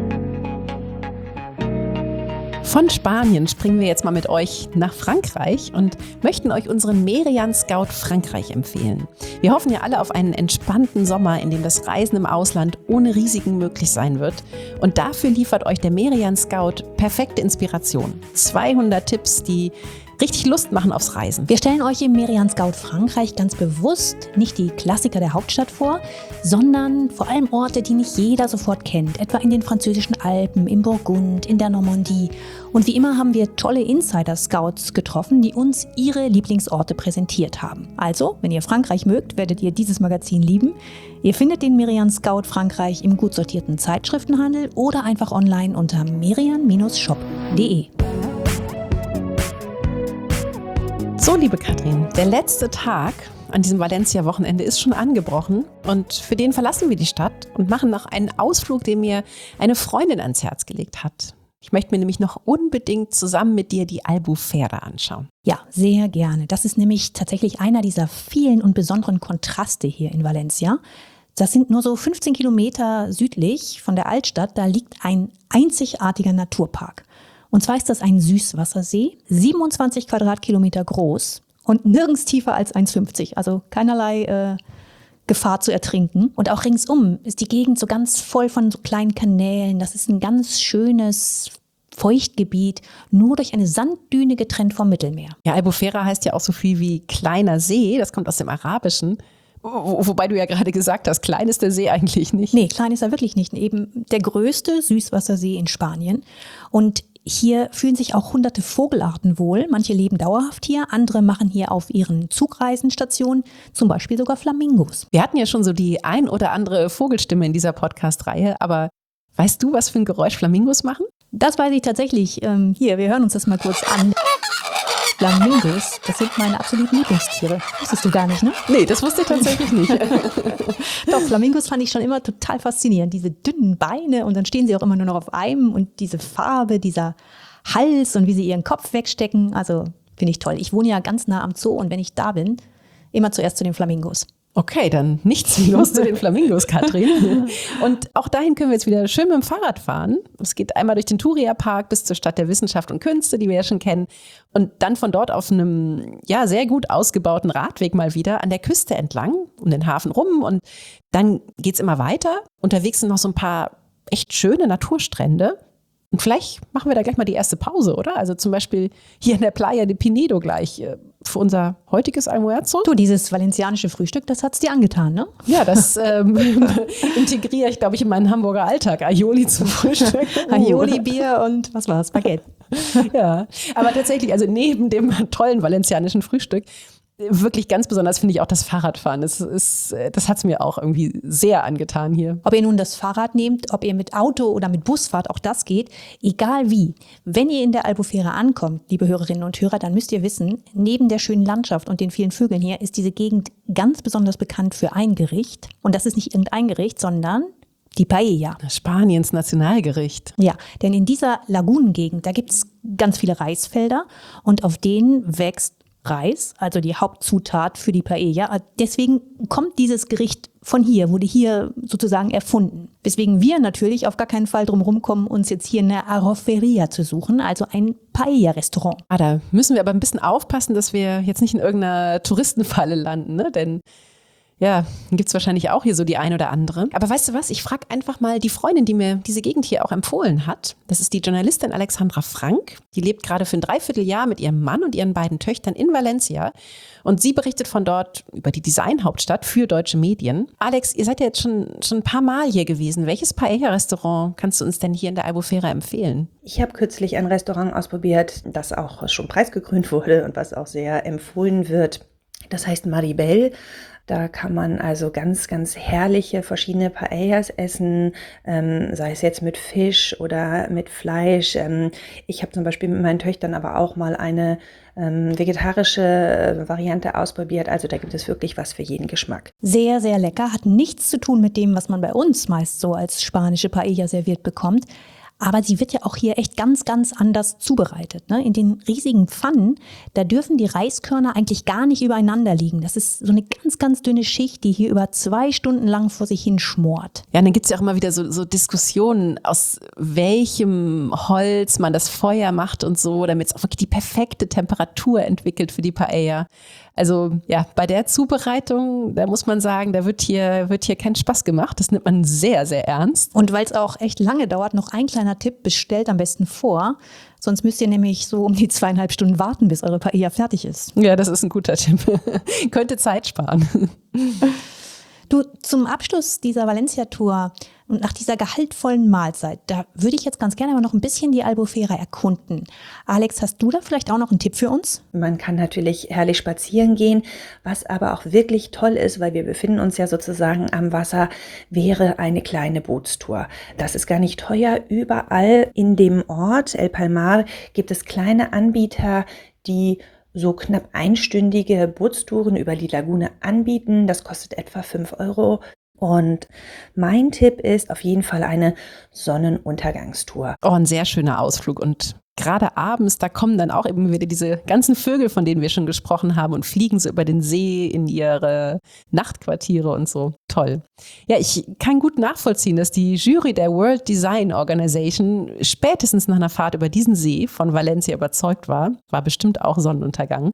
Von Spanien springen wir jetzt mal mit euch nach Frankreich und möchten euch unseren Merian Scout Frankreich empfehlen. Wir hoffen ja alle auf einen entspannten Sommer, in dem das Reisen im Ausland ohne Risiken möglich sein wird. Und dafür liefert euch der Merian Scout perfekte Inspiration. zweihundert Tipps, die richtig Lust machen aufs Reisen. Wir stellen euch im Merian Scout Frankreich ganz bewusst nicht die Klassiker der Hauptstadt vor, sondern vor allem Orte, die nicht jeder sofort kennt, etwa in den französischen Alpen, im Burgund, in der Normandie. Und wie immer haben wir tolle Insider-Scouts getroffen, die uns ihre Lieblingsorte präsentiert haben. Also, wenn ihr Frankreich mögt, werdet ihr dieses Magazin lieben. Ihr findet den Merian Scout Frankreich im gut sortierten Zeitschriftenhandel oder einfach online unter merian Bindestrich shop punkt de. So, liebe Katrin, der letzte Tag an diesem Valencia-Wochenende ist schon angebrochen und für den verlassen wir die Stadt und machen noch einen Ausflug, den mir eine Freundin ans Herz gelegt hat. Ich möchte mir nämlich noch unbedingt zusammen mit dir die Albufera anschauen. Ja, sehr gerne. Das ist nämlich tatsächlich einer dieser vielen und besonderen Kontraste hier in Valencia. Das sind nur so fünfzehn Kilometer südlich von der Altstadt, da liegt ein einzigartiger Naturpark. Und zwar ist das ein Süßwassersee, siebenundzwanzig Quadratkilometer groß und nirgends tiefer als eins Komma fünfzig, also keinerlei äh, Gefahr zu ertrinken. Und auch ringsum ist die Gegend so ganz voll von so kleinen Kanälen. Das ist ein ganz schönes Feuchtgebiet, nur durch eine Sanddüne getrennt vom Mittelmeer. Ja, Albufera heißt ja auch so viel wie kleiner See, das kommt aus dem Arabischen. Wo, wobei du ja gerade gesagt hast, klein ist der See eigentlich nicht. Nee, klein ist er wirklich nicht. Eben der größte Süßwassersee in Spanien. Und hier fühlen sich auch hunderte Vogelarten wohl. Manche leben dauerhaft hier, andere machen hier auf ihren Zugreisen Station, zum Beispiel sogar Flamingos. Wir hatten ja schon so die ein oder andere Vogelstimme in dieser Podcast-Reihe, aber weißt du, was für ein Geräusch Flamingos machen? Das weiß ich tatsächlich. Ähm, hier, wir hören uns das mal kurz an. Flamingos, das sind meine absoluten Lieblingstiere. Wusstest du gar nicht, ne? Nee, das wusste ich tatsächlich nicht. Doch, Flamingos fand ich schon immer total faszinierend. Diese dünnen Beine und dann stehen sie auch immer nur noch auf einem und diese Farbe, dieser Hals und wie sie ihren Kopf wegstecken. Also finde ich toll. Ich wohne ja ganz nah am Zoo und wenn ich da bin, immer zuerst zu den Flamingos. Okay, dann nichts wie los zu den Flamingos, Katrin. Und auch dahin können wir jetzt wieder schön mit dem Fahrrad fahren. Es geht einmal durch den Turia-Park bis zur Stadt der Wissenschaft und Künste, die wir ja schon kennen. Und dann von dort auf einem ja sehr gut ausgebauten Radweg mal wieder an der Küste entlang, um den Hafen rum. Und dann geht's immer weiter. Unterwegs sind noch so ein paar echt schöne Naturstrände. Und vielleicht machen wir da gleich mal die erste Pause, oder? Also zum Beispiel hier in der Playa de Pinedo gleich äh, für unser heutiges Almuerzo. Du, dieses valencianische Frühstück, das hat's dir angetan, ne? Ja, das ähm, integriere ich, glaube ich, in meinen Hamburger Alltag. Aioli zum Frühstück. Uh. Aioli, Bier und was war's? Baguette. Ja, aber tatsächlich, also neben dem tollen valencianischen Frühstück, wirklich ganz besonders finde ich auch das Fahrradfahren. Das ist, das hat es mir auch irgendwie sehr angetan hier. Ob ihr nun das Fahrrad nehmt, ob ihr mit Auto oder mit Bus fahrt, auch das geht. Egal wie. Wenn ihr in der Albufera ankommt, liebe Hörerinnen und Hörer, dann müsst ihr wissen, neben der schönen Landschaft und den vielen Vögeln hier ist diese Gegend ganz besonders bekannt für ein Gericht. Und das ist nicht irgendein Gericht, sondern die Paella. Spaniens Nationalgericht. Ja, denn in dieser Lagunengegend, da gibt es ganz viele Reisfelder und auf denen wächst Reis, also die Hauptzutat für die Paella. Deswegen kommt dieses Gericht von hier, wurde hier sozusagen erfunden. Weswegen wir natürlich auf gar keinen Fall drum rumkommen, uns jetzt hier eine Arroferia zu suchen, also ein Paella-Restaurant. Ah, da müssen wir aber ein bisschen aufpassen, dass wir jetzt nicht in irgendeiner Touristenfalle landen, ne? Denn ja, dann gibt es wahrscheinlich auch hier so die ein oder andere. Aber weißt du was, ich frage einfach mal die Freundin, die mir diese Gegend hier auch empfohlen hat. Das ist die Journalistin Alexandra Frank. Die lebt gerade für ein Dreivierteljahr mit ihrem Mann und ihren beiden Töchtern in Valencia. Und sie berichtet von dort über die Designhauptstadt für deutsche Medien. Alex, ihr seid ja jetzt schon, schon ein paar Mal hier gewesen. Welches Paella-Restaurant kannst du uns denn hier in der Albufera empfehlen? Ich habe kürzlich ein Restaurant ausprobiert, das auch schon preisgekrönt wurde und was auch sehr empfohlen wird. Das heißt Maribel. Da kann man also ganz, ganz herrliche verschiedene Paellas essen, ähm, sei es jetzt mit Fisch oder mit Fleisch. Ähm, ich habe zum Beispiel mit meinen Töchtern aber auch mal eine ähm, vegetarische Variante ausprobiert. Also da gibt es wirklich was für jeden Geschmack. Sehr, sehr lecker. Hat nichts zu tun mit dem, was man bei uns meist so als spanische Paella serviert bekommt. Aber sie wird ja auch hier echt ganz, ganz anders zubereitet. Ne? In den riesigen Pfannen, da dürfen die Reiskörner eigentlich gar nicht übereinander liegen. Das ist so eine ganz, ganz dünne Schicht, die hier über zwei Stunden lang vor sich hin schmort. Ja, und dann gibt es ja auch immer wieder so, so Diskussionen, aus welchem Holz man das Feuer macht und so, damit es auch wirklich die perfekte Temperatur entwickelt für die Paella. Also ja, bei der Zubereitung, da muss man sagen, da wird hier, wird hier kein Spaß gemacht. Das nimmt man sehr, sehr ernst. Und weil es auch echt lange dauert, noch ein kleiner Tipp, bestellt am besten vor. Sonst müsst ihr nämlich so um die zweieinhalb Stunden warten, bis eure Paella fertig ist. Ja, das ist ein guter Tipp. Könnte Zeit sparen. Du, zum Abschluss dieser Valencia-Tour und nach dieser gehaltvollen Mahlzeit, da würde ich jetzt ganz gerne aber noch ein bisschen die Albufera erkunden. Alex, hast du da vielleicht auch noch einen Tipp für uns? Man kann natürlich herrlich spazieren gehen, was aber auch wirklich toll ist, weil wir befinden uns ja sozusagen am Wasser, wäre eine kleine Bootstour. Das ist gar nicht teuer. Überall in dem Ort El Palmar gibt es kleine Anbieter, die so knapp einstündige Bootstouren über die Lagune anbieten. Das kostet etwa fünf Euro. Und mein Tipp ist auf jeden Fall eine Sonnenuntergangstour. Oh, ein sehr schöner Ausflug. Und gerade abends, da kommen dann auch eben wieder diese ganzen Vögel, von denen wir schon gesprochen haben, und fliegen so über den See in ihre Nachtquartiere und so. Toll. Ja, ich kann gut nachvollziehen, dass die Jury der World Design Organization spätestens nach einer Fahrt über diesen See von Valencia überzeugt war. War bestimmt auch Sonnenuntergang.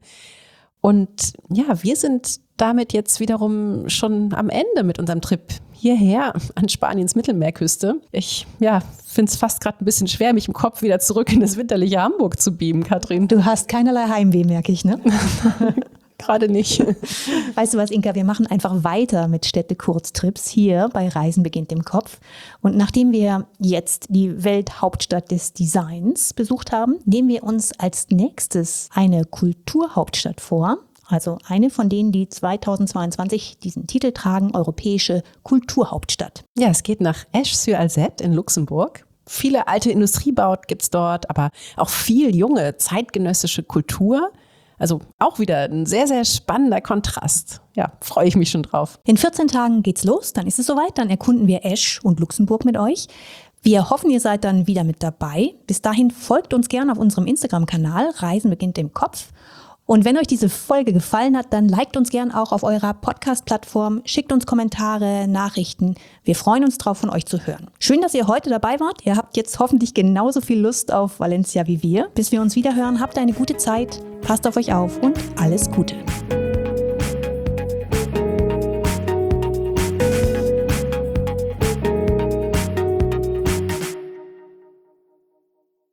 Und ja, wir sind damit jetzt wiederum schon am Ende mit unserem Trip hierher an Spaniens Mittelmeerküste. Ich ja, finde es fast gerade ein bisschen schwer, mich im Kopf wieder zurück in das winterliche Hamburg zu beamen, Katrin. Du hast keinerlei Heimweh, merke ich, ne? Gerade nicht. Weißt du was, Inka, wir machen einfach weiter mit Städte-Kurztrips hier bei Reisen beginnt im Kopf. Und nachdem wir jetzt die Welthauptstadt des Designs besucht haben, nehmen wir uns als nächstes eine Kulturhauptstadt vor. Also eine von denen, die zweitausendzweiundzwanzig diesen Titel tragen, Europäische Kulturhauptstadt. Ja, es geht nach Esch-sur-Alzette in Luxemburg. Viele alte Industriebauten gibt es dort, aber auch viel junge, zeitgenössische Kultur. Also auch wieder ein sehr, sehr spannender Kontrast. Ja, freue ich mich schon drauf. In vierzehn Tagen geht's los, dann ist es soweit, dann erkunden wir Esch und Luxemburg mit euch. Wir hoffen, ihr seid dann wieder mit dabei. Bis dahin folgt uns gerne auf unserem Instagram-Kanal Reisen beginnt im Kopf. Und wenn euch diese Folge gefallen hat, dann liked uns gern auch auf eurer Podcast-Plattform, schickt uns Kommentare, Nachrichten. Wir freuen uns drauf, von euch zu hören. Schön, dass ihr heute dabei wart. Ihr habt jetzt hoffentlich genauso viel Lust auf Valencia wie wir. Bis wir uns wieder hören, habt eine gute Zeit, passt auf euch auf und alles Gute.